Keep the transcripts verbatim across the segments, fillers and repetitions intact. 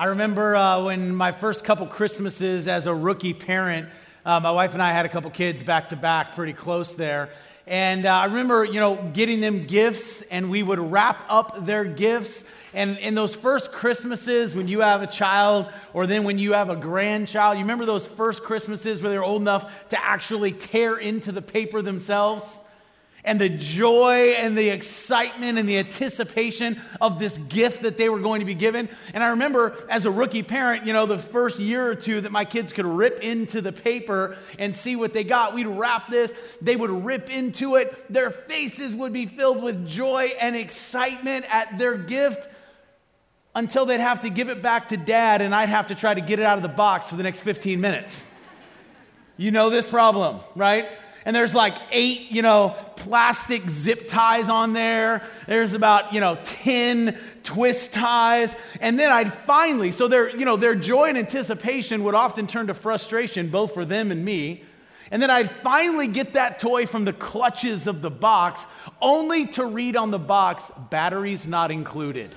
remember uh, when my first couple Christmases as a rookie parent, uh, my wife and I had a couple kids back to back, pretty close there. And uh, I remember, you know, getting them gifts, and we would wrap up their gifts. And in those first Christmases, when you have a child, or then when you have a grandchild, you remember those first Christmases where they're old enough to actually tear into the paper themselves? And the joy and the excitement and the anticipation of this gift that they were going to be given. And I remember as a rookie parent, you know, the first year or two that my kids could rip into the paper and see what they got. We'd wrap this, they would rip into it. Their faces would be filled with joy and excitement at their gift until they'd have to give it back to dad, and I'd have to try to get it out of the box for the next fifteen minutes. You know this problem, right? And there's like eight, you know, plastic zip ties on there. There's about, you know, ten twist ties. And then I'd finally, so their, you know, their joy and anticipation would often turn to frustration, both for them and me. And then I'd finally get that toy from the clutches of the box, only to read on the box, batteries not included.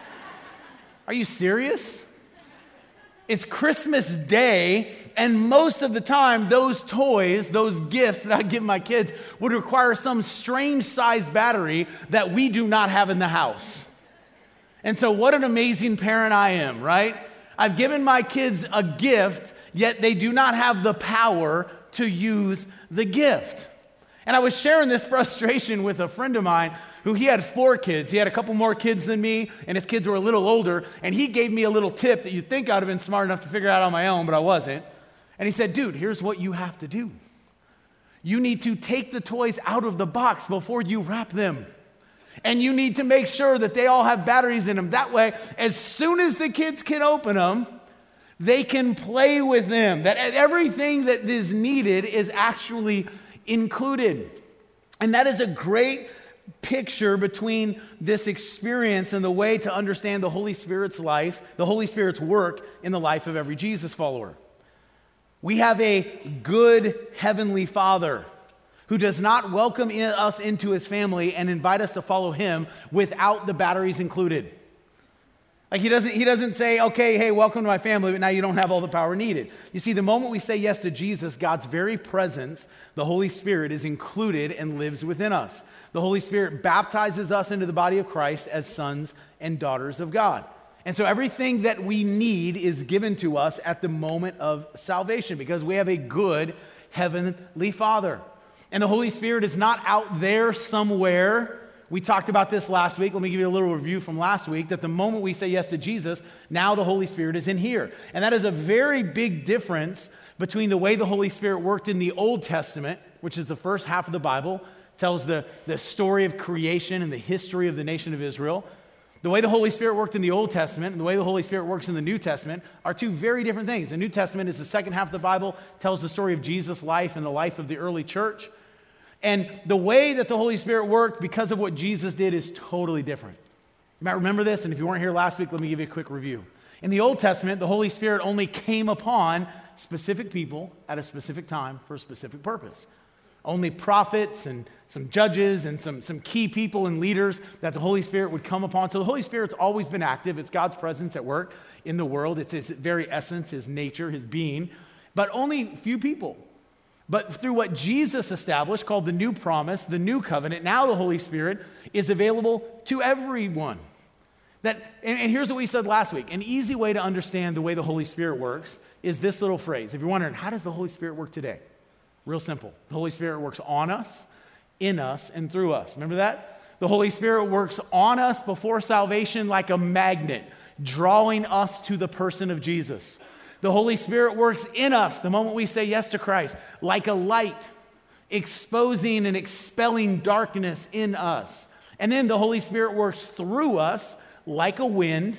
Are you serious? It's Christmas Day, and most of the time, those toys, those gifts that I give my kids would require some strange sized battery that we do not have in the house. And so what an amazing parent I am, right? I've given my kids a gift, yet they do not have the power to use the gift. And I was sharing this frustration with a friend of mine who he had four kids. He had a couple more kids than me, and his kids were a little older, and he gave me a little tip that you'd think I'd have been smart enough to figure out on my own, but I wasn't. And he said, dude, here's what you have to do. You need to take the toys out of the box before you wrap them. And you need to make sure that they all have batteries in them. That way, as soon as the kids can open them, they can play with them. That everything that is needed is actually included. And that is a great picture between this experience and the way to understand the Holy Spirit's life, the Holy Spirit's work in the life of every Jesus follower. We have a good heavenly Father who does not welcome in us into his family and invite us to follow him without the batteries included. Like he doesn't, he doesn't say, okay, hey, welcome to my family, but now you don't have all the power needed. You see, the moment we say yes to Jesus, God's very presence, the Holy Spirit, is included and lives within us. The Holy Spirit baptizes us into the body of Christ as sons and daughters of God. And so everything that we need is given to us at the moment of salvation because we have a good heavenly Father. And the Holy Spirit is not out there somewhere. We talked about this last week. Let me give you a little review from last week, that the moment we say yes to Jesus, now the Holy Spirit is in here. And that is a very big difference between the way the Holy Spirit worked in the Old Testament, which is the first half of the Bible, tells the, the story of creation and the history of the nation of Israel. The way the Holy Spirit worked in the Old Testament and the way the Holy Spirit works in the New Testament are two very different things. The New Testament is the second half of the Bible, tells the story of Jesus' life and the life of the early church. And the way that the Holy Spirit worked because of what Jesus did is totally different. You might remember this, and if you weren't here last week, let me give you a quick review. In the Old Testament, the Holy Spirit only came upon specific people at a specific time for a specific purpose. Only prophets and some judges and some, some key people and leaders that the Holy Spirit would come upon. So the Holy Spirit's always been active. It's God's presence at work in the world. It's his very essence, his nature, his being. But only few people. But through what Jesus established, called the New Promise, the New Covenant, now the Holy Spirit is available to everyone. That, and, and here's what we said last week. An easy way to understand the way the Holy Spirit works is this little phrase. If you're wondering, how does the Holy Spirit work today? Real simple. The Holy Spirit works on us, in us, and through us. Remember that? The Holy Spirit works on us before salvation like a magnet, drawing us to the person of Jesus. The Holy Spirit works in us the moment we say yes to Christ, like a light, exposing and expelling darkness in us. And then the Holy Spirit works through us like a wind,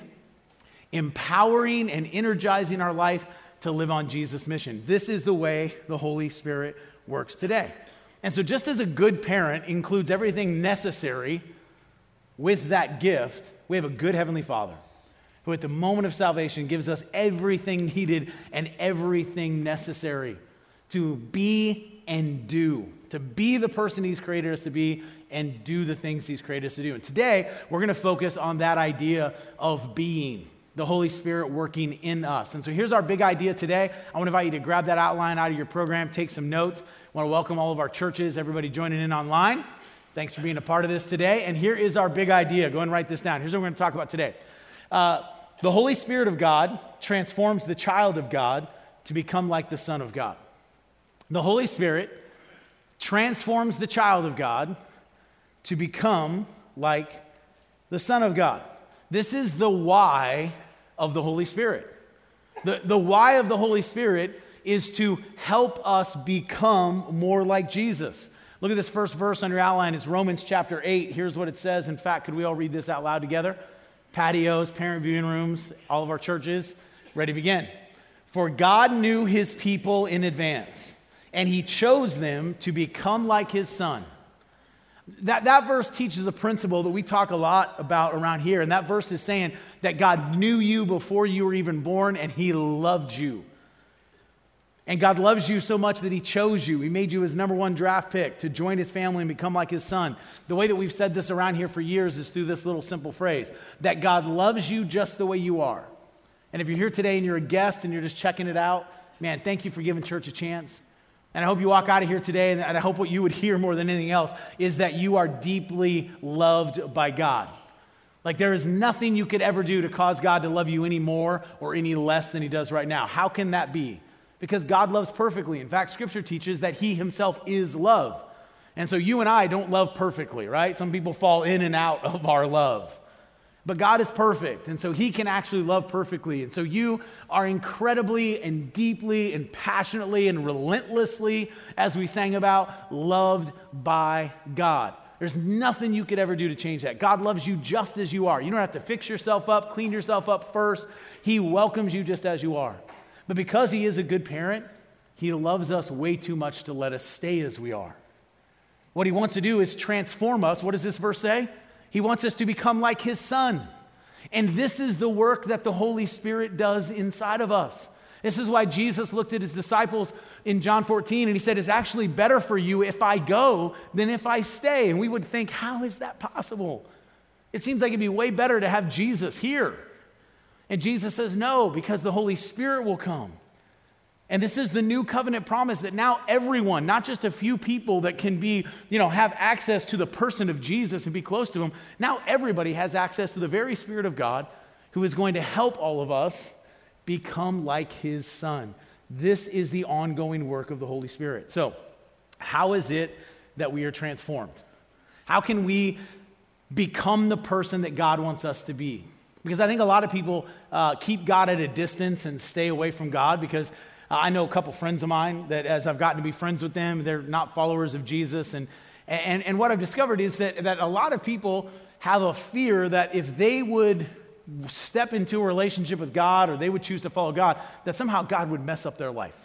empowering and energizing our life to live on Jesus' mission. This is the way the Holy Spirit works today. And so just as a good parent includes everything necessary with that gift, we have a good Heavenly Father who at the moment of salvation gives us everything needed and everything necessary to be and do, to be the person he's created us to be and do the things he's created us to do. And today, we're going to focus on that idea of being. the Holy Spirit working in us. And so here's our big idea today. I want to invite you to grab that outline out of your program, take some notes. I want to welcome all of our churches, everybody joining in online. Thanks for being a part of this today. And here is our big idea. Go and write this down. Here's what we're going to talk about today. Uh, the Holy Spirit of God transforms the child of God to become like the Son of God. The Holy Spirit transforms the child of God to become like the Son of God. This is the why of the Holy Spirit. The, the why of the Holy Spirit is to help us become more like Jesus. Look at this first verse on your outline. It's Romans chapter eight. Here's what it says. In fact, could we all read this out loud together? Patios, parent viewing rooms, all of our churches. Ready to begin. For God knew his people in advance, and he chose them to become like his Son. That, that verse teaches a principle that we talk a lot about around here. And that verse is saying that God knew you before you were even born, and he loved you. And God loves you so much that he chose you. He made you his number one draft pick to join his family and become like his Son. The way that we've said this around here for years is through this little simple phrase, that God loves you just the way you are. And if you're here today and you're a guest and you're just checking it out, man, thank you for giving church a chance. And I hope you walk out of here today, and I hope what you would hear more than anything else is that you are deeply loved by God. Like there is nothing you could ever do to cause God to love you any more or any less than he does right now. How can that be? Because God loves perfectly. In fact, Scripture teaches that he himself is love. And so you and I don't love perfectly, right? Some people fall in and out of our love. But God is perfect, and so he can actually love perfectly. And so you are incredibly and deeply and passionately and relentlessly, as we sang about, loved by God. There's nothing you could ever do to change that. God loves you just as you are. You don't have to fix yourself up, clean yourself up first. He welcomes you just as you are. But because he is a good parent, he loves us way too much to let us stay as we are. What he wants to do is transform us. What does this verse say? He wants us to become like his Son. And this is the work that the Holy Spirit does inside of us. This is why Jesus looked at his disciples in John fourteen and he said, it's actually better for you if I go than if I stay. And we would think, how is that possible? It seems like it'd be way better to have Jesus here. And Jesus says, no, because the Holy Spirit will come. And this is the new covenant promise that now everyone, not just a few people that can be, you know, have access to the person of Jesus and be close to him. Now everybody has access to the very Spirit of God who is going to help all of us become like his Son. This is the ongoing work of the Holy Spirit. So how is it that we are transformed? How can we become the person that God wants us to be? Because I think a lot of people uh, keep God at a distance and stay away from God because uh, I know a couple friends of mine that as I've gotten to be friends with them, they're not followers of Jesus. And, and, and what I've discovered is that, that a lot of people have a fear that if they would step into a relationship with God or they would choose to follow God, that somehow God would mess up their life.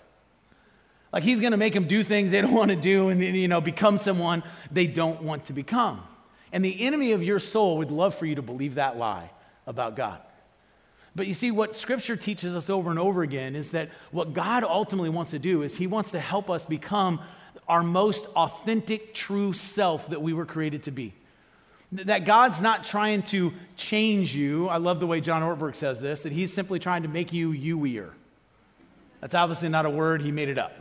Like he's going to make them do things they don't want to do and, you know, become someone they don't want to become. And the enemy of your soul would love for you to believe that lie about God. But you see, what Scripture teaches us over and over again is that what God ultimately wants to do is he wants to help us become our most authentic, true self that we were created to be. That God's not trying to change you. I love the way John Ortberg says this, that he's simply trying to make you you-ier. That's obviously not a word, he made it up.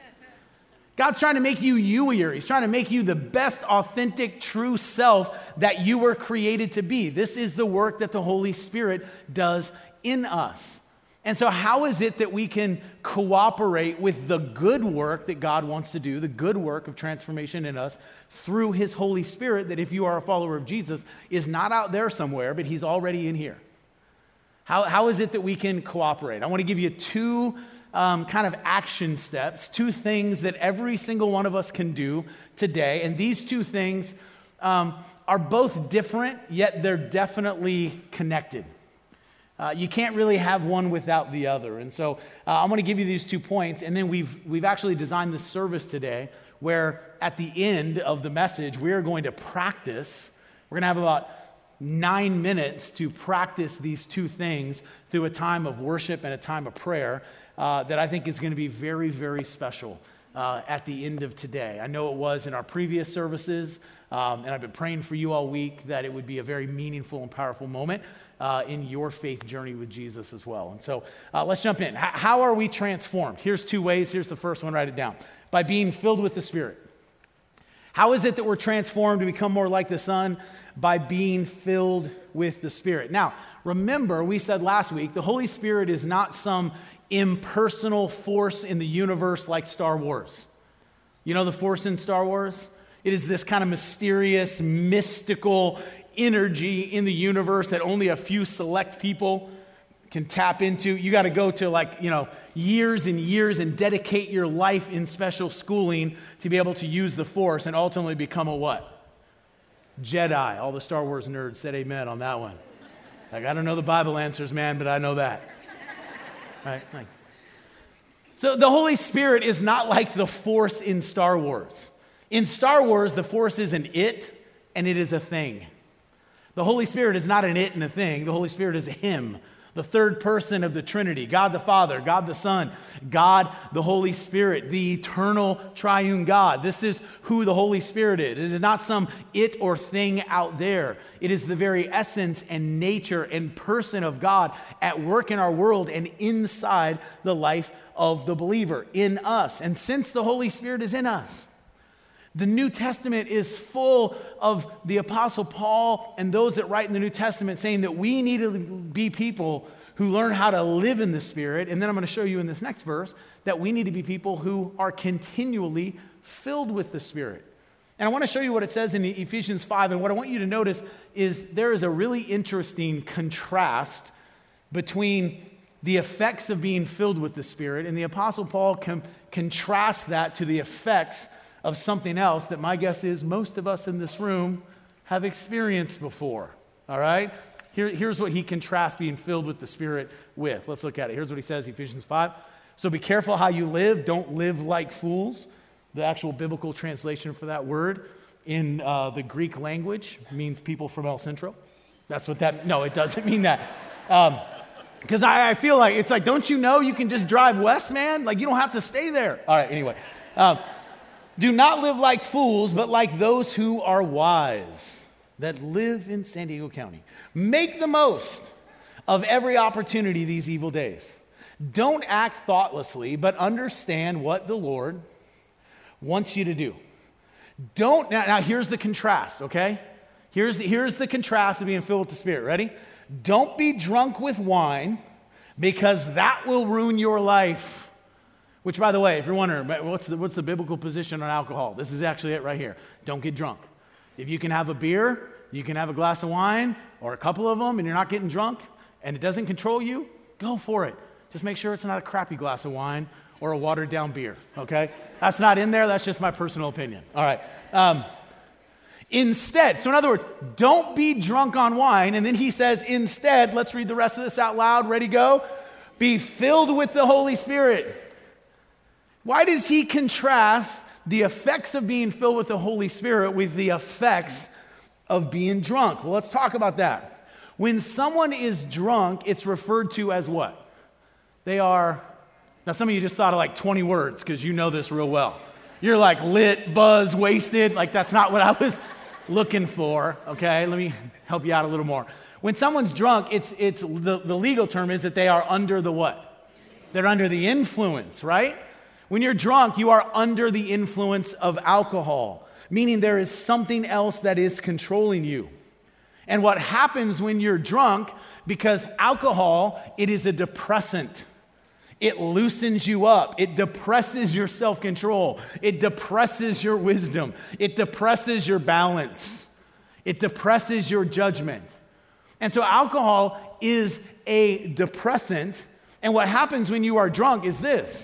God's trying to make you you-ier. He's trying to make you the best, authentic, true self that you were created to be. This is the work that the Holy Spirit does in us. And so how is it that we can cooperate with the good work that God wants to do, the good work of transformation in us through his Holy Spirit that if you are a follower of Jesus is not out there somewhere, but he's already in here? How, how is it that we can cooperate? I want to give you two Um, kind of action steps, two things that every single one of us can do today. And these two things um, are both different, yet they're definitely connected. Uh, you can't really have one without the other. And so uh, I'm going to give you these two points, and then we've we've actually designed this service today where at the end of the message, we are going to practice. We're going to have about nine minutes to practice these two things through a time of worship and a time of prayer uh, that I think is going to be very, very special. uh, at the end of today. I know it was in our previous services, um, and I've been praying for you all week that it would be a very meaningful and powerful moment uh, in your faith journey with Jesus as well. And so uh, let's jump in. H- how are we transformed? Here's two ways. Here's the first one. Write it down. By being filled with the Spirit. How is it that we're transformed to become more like the Son? By being filled with the Spirit. Now, remember, we said last week, the Holy Spirit is not some impersonal force in the universe like Star Wars. You know the force in Star Wars? It is this kind of mysterious, mystical energy in the universe that only a few select people can tap into. You got to go to like, you know, years and years and dedicate your life in special schooling to be able to use the Force and ultimately become a what? Jedi. All the Star Wars nerds said amen on that one. Like, I don't know the Bible answers, man, but I know that. Right? Like, so the Holy Spirit is not like the Force in Star Wars. In Star Wars, the Force is an it, and it is a thing. The Holy Spirit is not an it and a thing. The Holy Spirit is a him. The third person of the Trinity, God the Father, God the Son, God the Holy Spirit, the eternal triune God. This is who the Holy Spirit is. It is not some it or thing out there. It is the very essence and nature and person of God at work in our world and inside the life of the believer, in us. And since the Holy Spirit is in us, the New Testament is full of the Apostle Paul and those that write in the New Testament saying that we need to be people who learn how to live in the Spirit. And then I'm going to show you in this next verse that we need to be people who are continually filled with the Spirit. And I want to show you what it says in Ephesians five. And what I want you to notice is there is a really interesting contrast between the effects of being filled with the Spirit. And the Apostle Paul com- contrasts that to the effects of something else that my guess is most of us in this room have experienced before, all right? Here, here's what he contrasts being filled with the Spirit with. Let's look at it. Here's what he says, Ephesians five. So be careful how you live. Don't live like fools. The actual biblical translation for that word in uh, the Greek language means people from El Centro. That's what that, no, it doesn't mean that. Because um, I, I feel like, it's like, don't you know you can just drive west, man? Like, you don't have to stay there. All right, anyway. Um, Do not live like fools, but like those who are wise, that live in San Diego County. Make the most of every opportunity these evil days. Don't act thoughtlessly, but understand what the Lord wants you to do. Don't, now, now here's the contrast, okay? Here's the, here's the contrast of being filled with the Spirit. Ready? Don't be drunk with wine, because that will ruin your life. Which, by the way, if you're wondering, what's the, what's the biblical position on alcohol? This is actually it right here. Don't get drunk. If you can have a beer, you can have a glass of wine, or a couple of them, and you're not getting drunk, and it doesn't control you, go for it. Just make sure it's not a crappy glass of wine or a watered-down beer, okay? That's not in there. That's just my personal opinion. All right. Um, instead, so in other words, don't be drunk on wine, and then he says, instead, let's read the rest of this out loud. Ready, go? Be filled with the Holy Spirit. Why does he contrast the effects of being filled with the Holy Spirit with the effects of being drunk? Well, let's talk about that. When someone is drunk, it's referred to as what? They are, now some of you just thought of like twenty words because you know this real well. You're like lit, buzz, wasted. Like that's not what I was looking for, okay? Let me help you out a little more. When someone's drunk, it's it's the, the legal term is that they are under the what? They're under the influence, right? When you're drunk, you are under the influence of alcohol, meaning there is something else that is controlling you. And what happens when you're drunk, because alcohol, it is a depressant. It loosens you up. It depresses your self-control. It depresses your wisdom. It depresses your balance. It depresses your judgment. And so alcohol is a depressant. And what happens when you are drunk is this.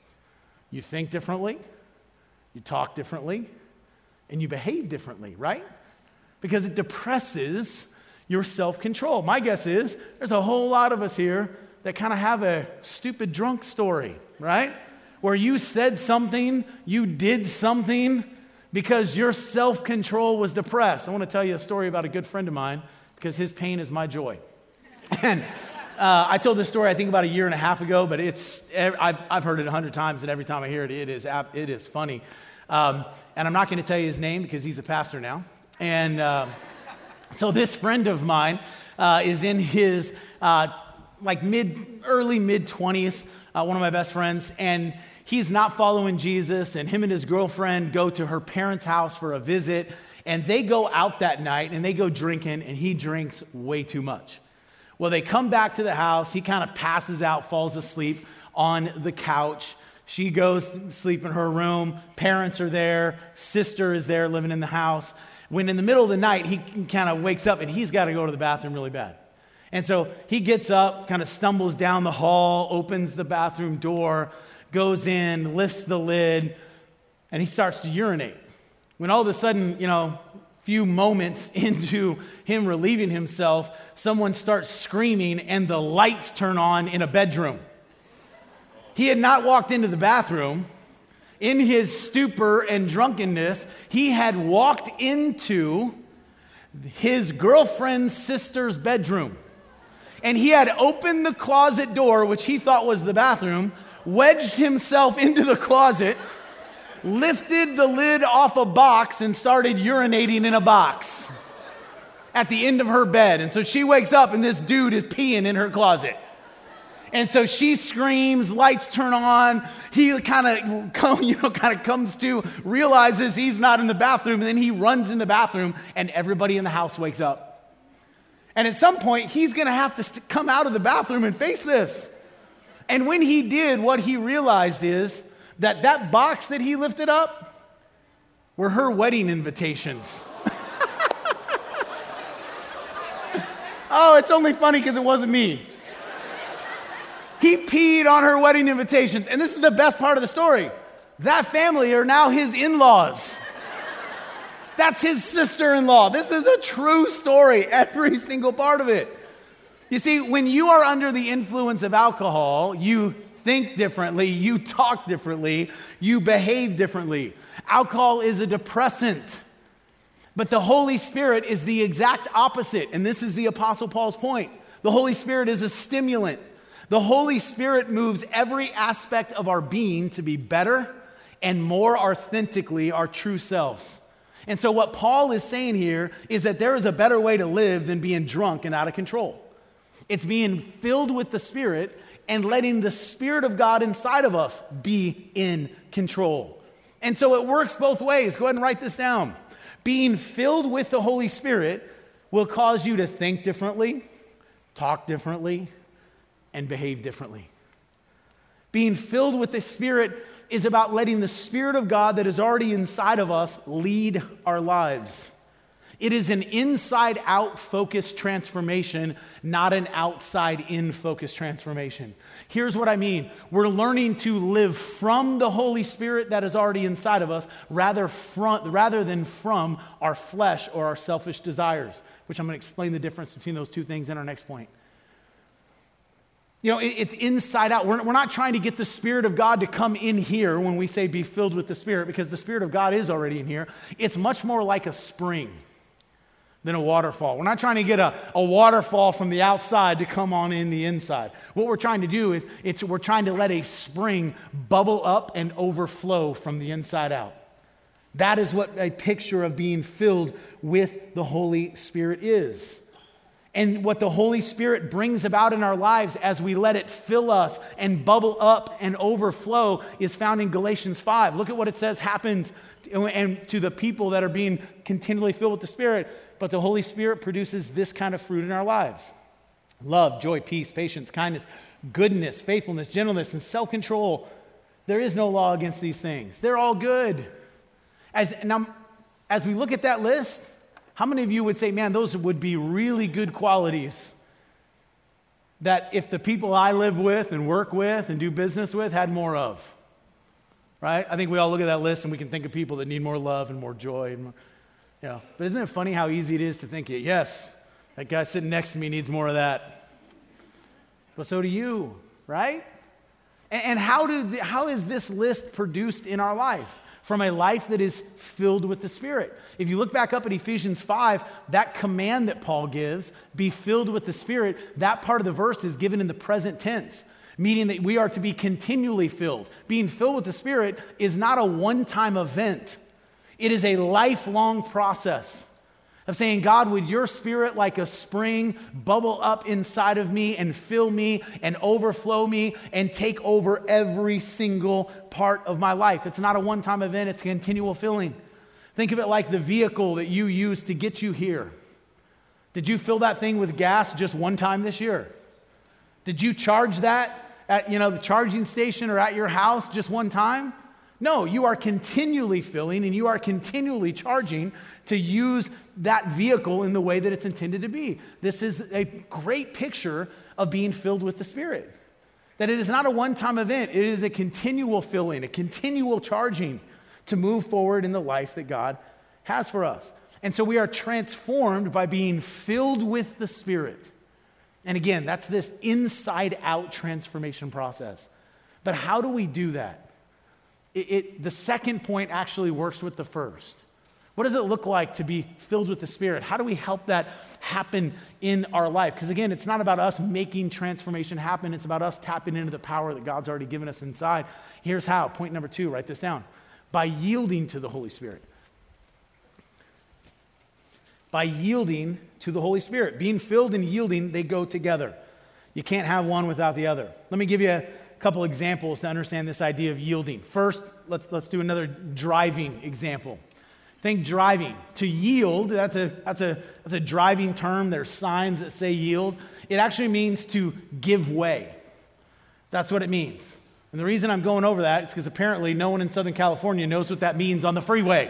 You think differently, you talk differently, and you behave differently, right? Because it depresses your self-control. My guess is there's a whole lot of us here that kind of have a stupid drunk story, right? Where you said something, you did something because your self-control was depressed. I want to tell you a story about a good friend of mine because his pain is my joy. And Uh, I told this story, I think, about a year and a half ago, but it's I've, I've heard it a hundred times, and every time I hear it, it is it is funny. Um, and I'm not going to tell you his name because he's a pastor now. And uh, so this friend of mine uh, is in his uh, like mid, early mid twenties. Uh, one of my best friends, and he's not following Jesus. And him and his girlfriend go to her parents' house for a visit, and they go out that night and they go drinking, and he drinks way too much. Well, they come back to the house. He kind of passes out, falls asleep on the couch. She goes to sleep in her room. Parents are there. Sister is there living in the house. When in the middle of the night, he kind of wakes up and he's got to go to the bathroom really bad. And so he gets up, kind of stumbles down the hall, opens the bathroom door, goes in, lifts the lid, and he starts to urinate. When all of a sudden, you know, few moments into him relieving himself, someone starts screaming and the lights turn on in a bedroom. He had not walked into the bathroom. In his stupor and drunkenness, he had walked into his girlfriend's sister's bedroom. And he had opened the closet door, which he thought was the bathroom, wedged himself into the closet, lifted the lid off a box and started urinating in a box at the end of her bed. And so she wakes up and this dude is peeing in her closet. And so she screams, lights turn on. He kind of come, you know, kind of comes to, realizes he's not in the bathroom, and then he runs in the bathroom, and everybody in the house wakes up. And at some point, he's going to have to st- come out of the bathroom and face this. And when he did, what he realized is that that box that he lifted up were her wedding invitations. Oh, it's only funny because it wasn't me. He peed on her wedding invitations. And this is the best part of the story. That family are now his in-laws. That's his sister-in-law. This is a true story, every single part of it. You see, when you are under the influence of alcohol, you think differently, you talk differently, you behave differently. Alcohol is a depressant, but the Holy Spirit is the exact opposite, and this is the Apostle Paul's point. The Holy Spirit is a stimulant. The Holy Spirit moves every aspect of our being to be better and more authentically our true selves. And so what Paul is saying here is that there is a better way to live than being drunk and out of control. It's being filled with the Spirit and letting the Spirit of God inside of us be in control. And so it works both ways. Go ahead and write this down. Being filled with the Holy Spirit will cause you to think differently, talk differently, and behave differently. Being filled with the Spirit is about letting the Spirit of God that is already inside of us lead our lives. It is an inside-out focused transformation, not an outside-in focused transformation. Here's what I mean. We're learning to live from the Holy Spirit that is already inside of us rather, from, rather than from our flesh or our selfish desires, which I'm going to explain the difference between those two things in our next point. You know, it, it's inside out. We're, we're not trying to get the Spirit of God to come in here when we say be filled with the Spirit, because the Spirit of God is already in here. It's much more like a spring than a waterfall. We're not trying to get a, a waterfall from the outside to come on in the inside. What we're trying to do is it's we're trying to let a spring bubble up and overflow from the inside out. That is what a picture of being filled with the Holy Spirit is. And what the Holy Spirit brings about in our lives as we let it fill us and bubble up and overflow is found in Galatians five. Look at what it says happens to, and to the people that are being continually filled with the Spirit. But the Holy Spirit produces this kind of fruit in our lives: love, joy, peace, patience, kindness, goodness, faithfulness, gentleness, and self-control. There is no law against these things. They're all good. As, now, as we look at that list, how many of you would say, man, those would be really good qualities that if the people I live with and work with and do business with had more of? Right? I think we all look at that list and we can think of people that need more love and more joy. And more, you know. But isn't it funny how easy it is to think, yes, that guy sitting next to me needs more of that. Well, so do you, right? And, and how, do the, how is this list produced in our life? from a life that is filled with the Spirit. If you look back up at Ephesians five, that command that Paul gives, be filled with the Spirit, that part of the verse is given in the present tense, meaning that we are to be continually filled. Being filled with the Spirit is not a one-time event. It is a lifelong process of saying, God, would your Spirit like a spring bubble up inside of me and fill me and overflow me and take over every single part of my life. It's not a one-time event, it's continual filling. Think of it like the vehicle that you use to get you here. Did you fill that thing with gas just one time this year? Did you charge that at, you know, the charging station or at your house just one time? No, you are continually filling and you are continually charging to use that vehicle in the way that it's intended to be. This is a great picture of being filled with the Spirit. That it is not a one-time event, it is a continual filling, a continual charging to move forward in the life that God has for us. And so we are transformed by being filled with the Spirit. And again, that's this inside-out transformation process. But how do we do that? It, it, the second point actually works with the first. What does it look like to be filled with the Spirit? How do we help that happen in our life? Because again, it's not about us making transformation happen. It's about us tapping into the power that God's already given us inside. Here's how. Point number two, write this down. By yielding to the Holy Spirit. By yielding to the Holy Spirit. Being filled and yielding, they go together. You can't have one without the other. Let me give you a couple examples to understand this idea of yielding. First, let's let's do another driving example. Think driving. To yield, that's a that's a that's a driving term. There's signs that say yield. It actually means to give way. That's what it means. And the reason I'm going over that is because apparently no one in Southern California knows what that means on the freeway.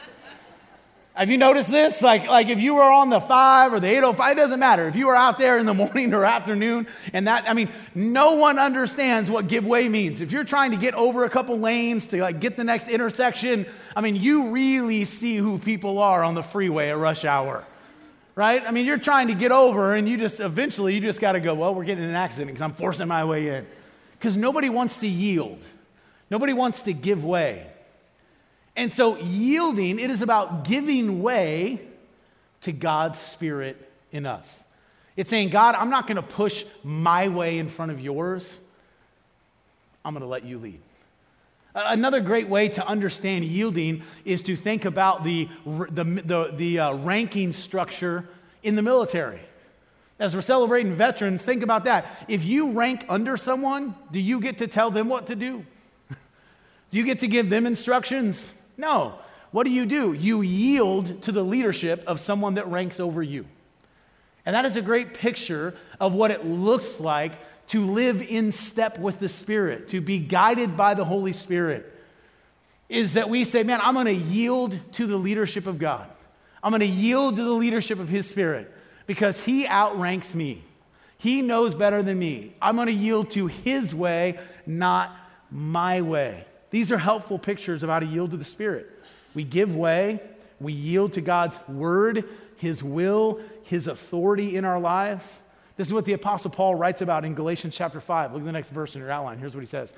Have you noticed this? Like, like if you were on the five or the eight oh five, it doesn't matter. If you were out there in the morning or afternoon and that, I mean, no one understands what give way means. If you're trying to get over a couple lanes to like get the next intersection, I mean, you really see who people are on the freeway at rush hour, right? I mean, you're trying to get over and you just, eventually you just got to go, well, we're getting in an accident because I'm forcing my way in. Because nobody wants to yield. Nobody wants to give way. And so yielding, it is about giving way to God's Spirit in us. It's saying, God, I'm not going to push my way in front of yours. I'm going to let you lead. Another great way to understand yielding is to think about the, the, the, the uh, ranking structure in the military. As we're celebrating veterans, think about that. If you rank under someone, do you get to tell them what to do? Do you get to give them instructions? No. What do you do? You yield to the leadership of someone that ranks over you. And that is a great picture of what it looks like to live in step with the Spirit, to be guided by the Holy Spirit, is that we say, man, I'm going to yield to the leadership of God. I'm going to yield to the leadership of His Spirit because He outranks me. He knows better than me. I'm going to yield to His way, not my way. These are helpful pictures of how to yield to the Spirit. We give way, we yield to God's word, His will, His authority in our lives. This is what the Apostle Paul writes about in Galatians chapter five. Look at the next verse in your outline. Here's what he says.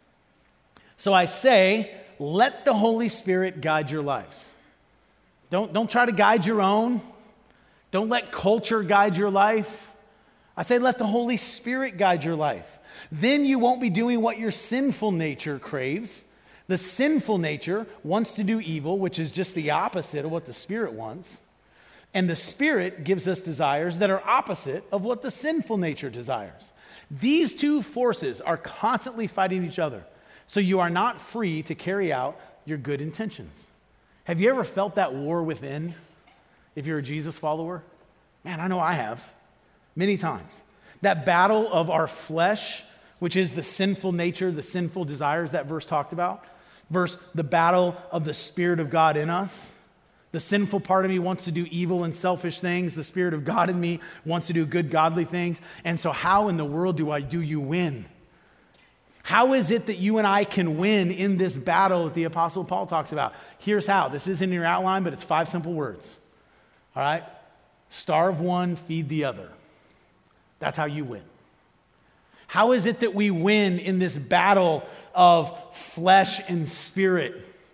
So I say, let the Holy Spirit guide your lives. Don't, don't try to guide your own. Don't let culture guide your life. I say, let the Holy Spirit guide your life. Then you won't be doing what your sinful nature craves. The sinful nature wants to do evil, which is just the opposite of what the Spirit wants. And the Spirit gives us desires that are opposite of what the sinful nature desires. These two forces are constantly fighting each other. So you are not free to carry out your good intentions. Have you ever felt that war within if you're a Jesus follower? Man, I know I have. Many times. That battle of our flesh, which is the sinful nature, the sinful desires that verse talked about, versus the battle of the Spirit of God in us. The sinful part of me wants to do evil and selfish things. The Spirit of God in me wants to do good, godly things. And so how in the world do I do you win? How is it that you and I can win in this battle that the Apostle Paul talks about? Here's how. This is in your outline, but it's five simple words. All right? Starve one, feed the other. That's how you win. How is it that we win in this battle of flesh and spirit?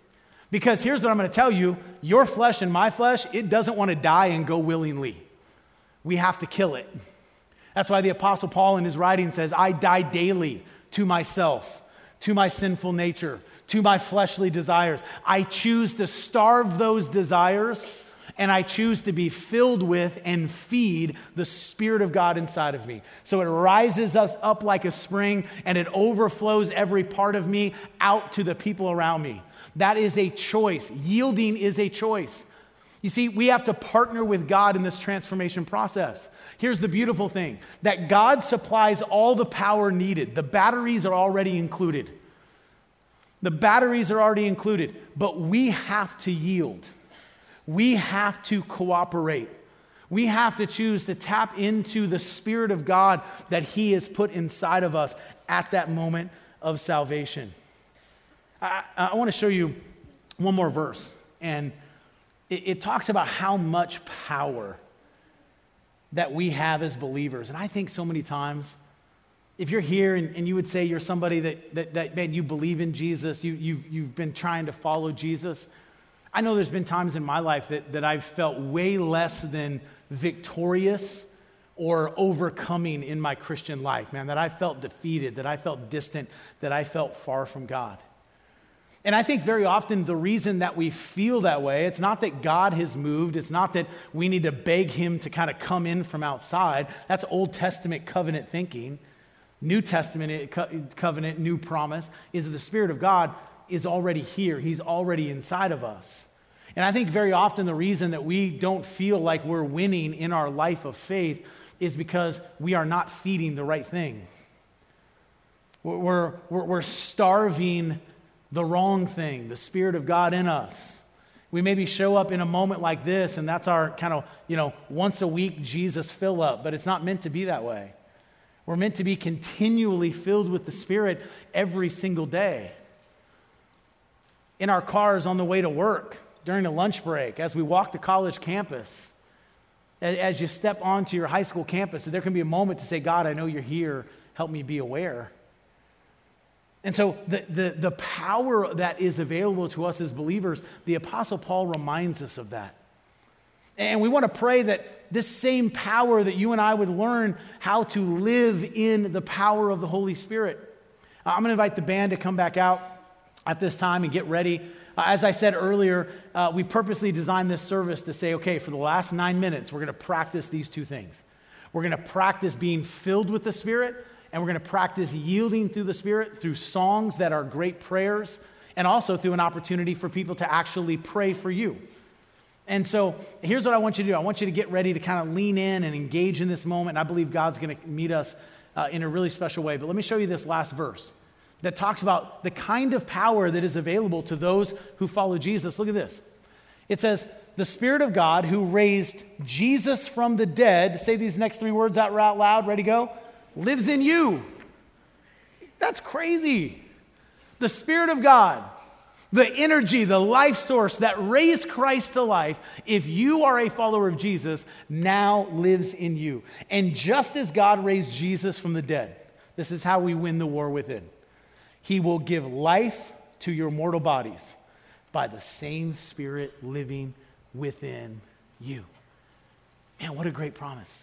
Because here's what I'm going to tell you, your flesh and my flesh, it doesn't want to die and go willingly. We have to kill it. That's why the Apostle Paul in his writing says, I die daily to myself, to my sinful nature, to my fleshly desires. I choose to starve those desires, and I choose to be filled with and feed the Spirit of God inside of me. So it rises us up like a spring, and it overflows every part of me out to the people around me. That is a choice. Yielding is a choice. You see, we have to partner with God in this transformation process. Here's the beautiful thing, that God supplies all the power needed. The batteries are already included. The batteries are already included, but we have to yield. We have to cooperate. We have to choose to tap into the Spirit of God that He has put inside of us at that moment of salvation. I, I want to show you one more verse, and it, it talks about how much power that we have as believers. And I think so many times, if you're here and, and you would say you're somebody that, that, that man, you believe in Jesus, you, you've, you've been trying to follow Jesus, I know there's been times in my life that, that I've felt way less than victorious or overcoming in my Christian life, man, that I felt defeated, that I felt distant, that I felt far from God. And I think very often the reason that we feel that way, it's not that God has moved, it's not that we need to beg Him to kind of come in from outside. That's Old Testament covenant thinking. New Testament covenant, new promise, is the Spirit of God is already here. He's already inside of us. And I think very often the reason that we don't feel like we're winning in our life of faith is because we are not feeding the right thing. We're, we're, we're starving the wrong thing, the Spirit of God in us. We maybe show up in a moment like this, and that's our kind of, you know, once a week Jesus fill up, but it's not meant to be that way. We're meant to be continually filled with the Spirit every single day. In our cars on the way to work, during a lunch break, as we walk the college campus, as you step onto your high school campus, there can be a moment to say, God, I know you're here. Help me be aware. And so the, the, the power that is available to us as believers, the Apostle Paul reminds us of that. And we want to pray that this same power that you and I would learn how to live in the power of the Holy Spirit. I'm going to invite the band to come back out at this time and get ready. Uh, as I said earlier, uh, we purposely designed this service to say, okay, for the last nine minutes, we're going to practice these two things. We're going to practice being filled with the Spirit, and we're going to practice yielding through the Spirit through songs that are great prayers, and also through an opportunity for people to actually pray for you. And so here's what I want you to do. I want you to get ready to kind of lean in and engage in this moment. And I believe God's going to meet us uh, in a really special way. But let me show you this last verse that talks about the kind of power that is available to those who follow Jesus. Look at this. It says, the Spirit of God who raised Jesus from the dead, say these next three words out loud, ready, go, lives in you. That's crazy. The Spirit of God, the energy, the life source that raised Christ to life, if you are a follower of Jesus, now lives in you. And just as God raised Jesus from the dead, this is how we win the war within. He will give life to your mortal bodies by the same Spirit living within you. Man, what a great promise.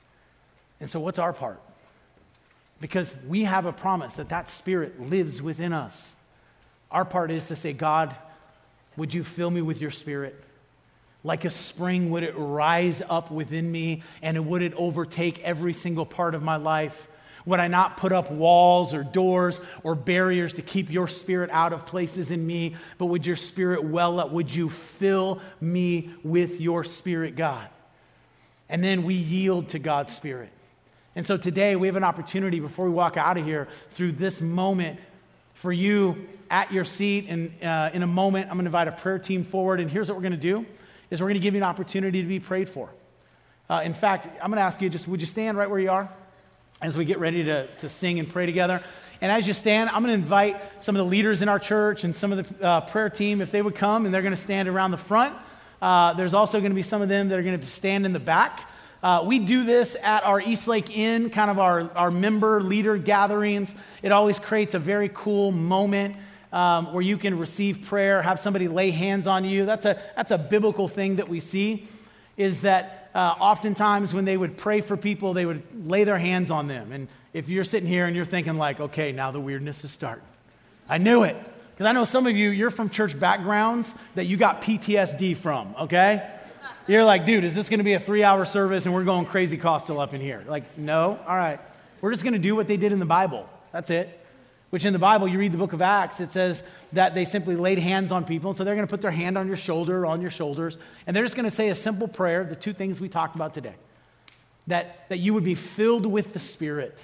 And so what's our part? Because we have a promise that that Spirit lives within us. Our part is to say, God, would you fill me with your Spirit? Like a spring, would it rise up within me, and would it overtake every single part of my life? Would I not put up walls or doors or barriers to keep your Spirit out of places in me, but would your Spirit well up? Would you fill me with your Spirit, God? And then we yield to God's Spirit. And so today we have an opportunity before we walk out of here through this moment for you at your seat. And uh, in a moment, I'm going to invite a prayer team forward. And here's what we're going to do is we're going to give you an opportunity to be prayed for. Uh, in fact, I'm going to ask you, just would you stand right where you are as we get ready to, to sing and pray together? And as you stand, I'm going to invite some of the leaders in our church and some of the uh, prayer team, if they would come, and they're going to stand around the front. Uh, there's also going to be some of them that are going to stand in the back. Uh, we do this at our Eastlake Inn, kind of our, our member leader gatherings. It always creates a very cool moment um, where you can receive prayer, have somebody lay hands on you. That's a, that's a biblical thing that we see, is that uh, oftentimes when they would pray for people, they would lay their hands on them. And if you're sitting here and you're thinking like, okay, now the weirdness is starting. I knew it. Because I know some of you, you're from church backgrounds that you got P T S D from, okay? You're like, dude, is this going to be a three-hour service and we're going crazy Costal up in here? Like, no, all right. We're just going to do what they did in the Bible. That's it. Which in the Bible, you read the book of Acts, it says that they simply laid hands on people. And so they're going to put their hand on your shoulder, on your shoulders, and they're just going to say a simple prayer, the two things we talked about today. That, that you would be filled with the Spirit.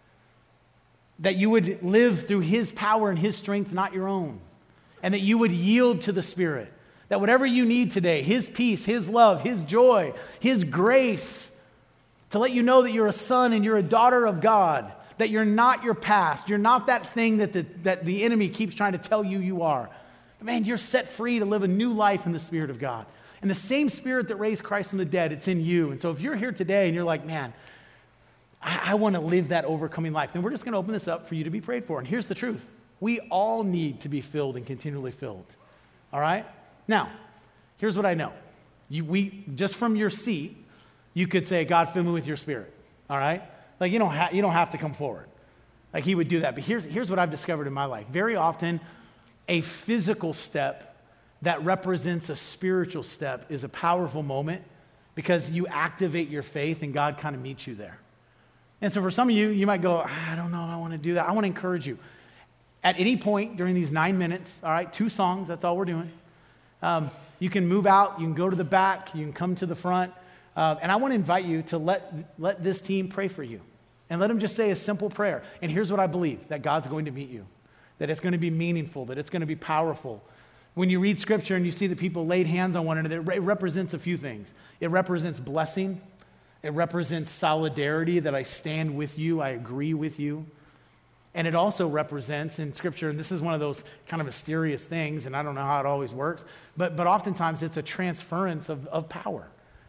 That you would live through His power and His strength, not your own. And that you would yield to the Spirit. That whatever you need today, His peace, His love, His joy, His grace, to let you know that you're a son and you're a daughter of God, that you're not your past, you're not that thing that the, that the enemy keeps trying to tell you you are. But man, you're set free to live a new life in the Spirit of God. And the same Spirit that raised Christ from the dead, it's in you. And so if you're here today and you're like, man, I, I want to live that overcoming life, then we're just going to open this up for you to be prayed for. And here's the truth. We all need to be filled and continually filled. All right? Now, here's what I know. You, we, just from your seat, you could say, God, fill me with your Spirit. All right? Like, you don't, ha- you don't have to come forward. Like, He would do that. But here's, here's what I've discovered in my life. Very often, a physical step that represents a spiritual step is a powerful moment because you activate your faith and God kind of meets you there. And so for some of you, you might go, I don't know if I want to do that. I want to encourage you. At any point during these nine minutes, all right, two songs, that's all we're doing. Um, you can move out, you can go to the back, you can come to the front. Uh, and I want to invite you to let, let this team pray for you. And let them just say a simple prayer. And here's what I believe, that God's going to meet you. That it's going to be meaningful, that it's going to be powerful. When you read Scripture and you see that people laid hands on one another, it represents a few things. It represents blessing. It represents solidarity, that I stand with you, I agree with you. And it also represents in Scripture, and this is one of those kind of mysterious things, and I don't know how it always works, but, but oftentimes it's a transference of, of power.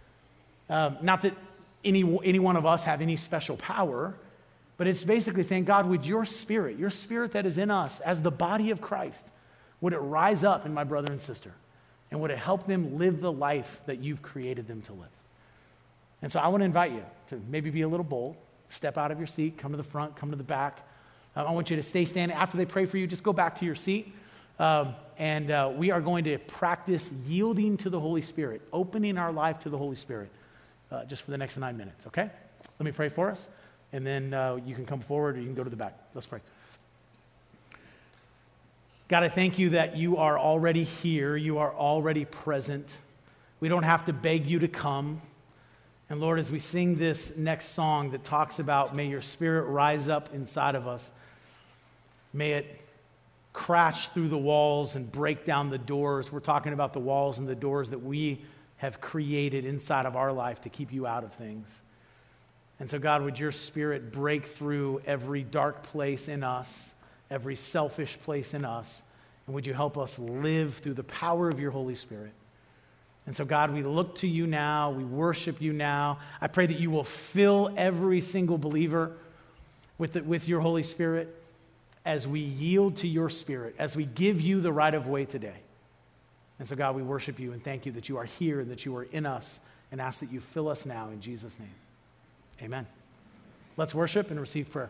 Um, not that any, any one of us have any special power, but it's basically saying, God, would your Spirit, your Spirit that is in us as the body of Christ, would it rise up in my brother and sister? And would it help them live the life that you've created them to live? And so I want to invite you to maybe be a little bold, step out of your seat, come to the front, come to the back. I want you to stay standing. After they pray for you, just go back to your seat. Um, and uh, we are going to practice yielding to the Holy Spirit, opening our life to the Holy Spirit uh, just for the next nine minutes, okay? Let me pray for us, and then uh, you can come forward or you can go to the back. Let's pray. God, I thank you that you are already here. You are already present. We don't have to beg you to come. And Lord, as we sing this next song that talks about may your Spirit rise up inside of us, may it crash through the walls and break down the doors. We're talking about the walls and the doors that we have created inside of our life to keep you out of things. And so, God, would your Spirit break through every dark place in us, every selfish place in us, and would you help us live through the power of your Holy Spirit? And so, God, we look to you now. We worship you now. I pray that you will fill every single believer with, the, with your Holy Spirit as we yield to your Spirit, as we give you the right of way today. And so, God, we worship you and thank you that you are here and that you are in us, and ask that you fill us now in Jesus' name. Amen. Let's worship and receive prayer.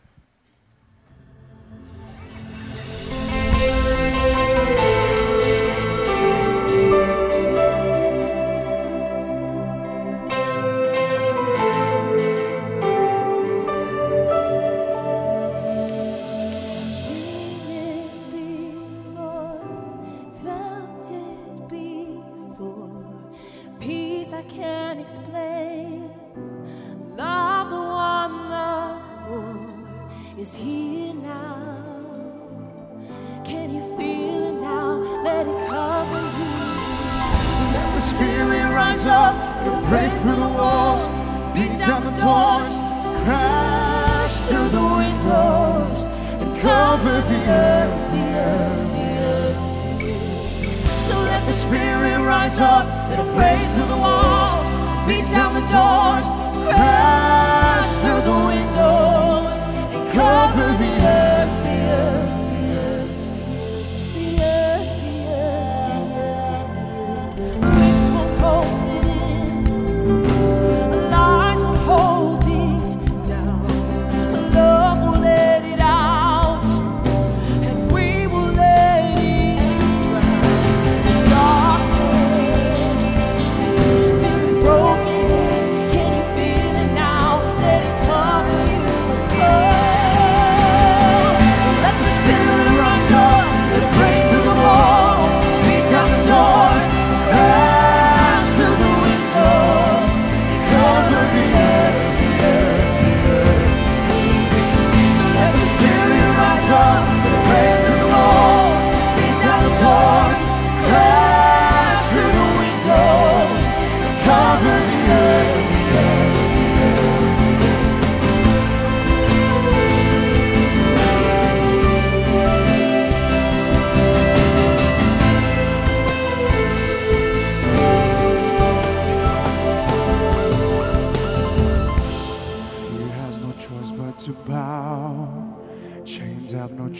Is here now. Can you feel it now? Let it cover you. So let the Spirit rise up and break through the walls, beat down the doors, crash through the windows, and cover the earth, the earth, the earth. So let the Spirit rise up and break through the walls, beat down the doors, crash through the windows, cover the earth, the earth, the earth.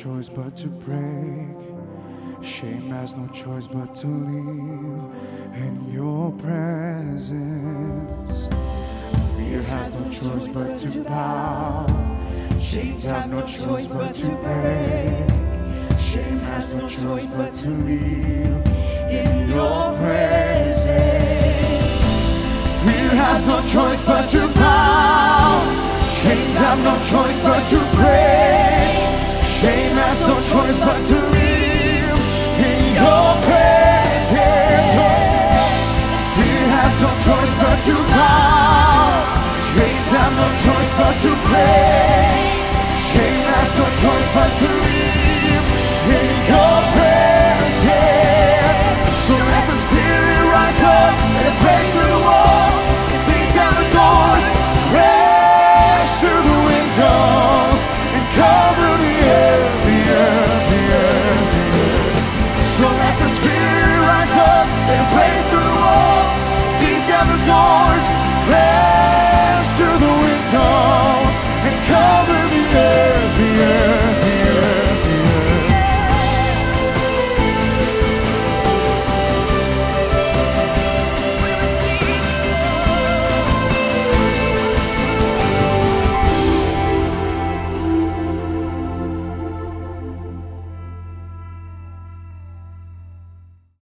choice but to break. Shame has no choice but to leave in your presence. Fear has no choice but to bow. Chains have no choice but to break. Shame has no choice but to leave in your presence. Fear has no choice but to bow. Chains have no choice but to break. Shame has no choice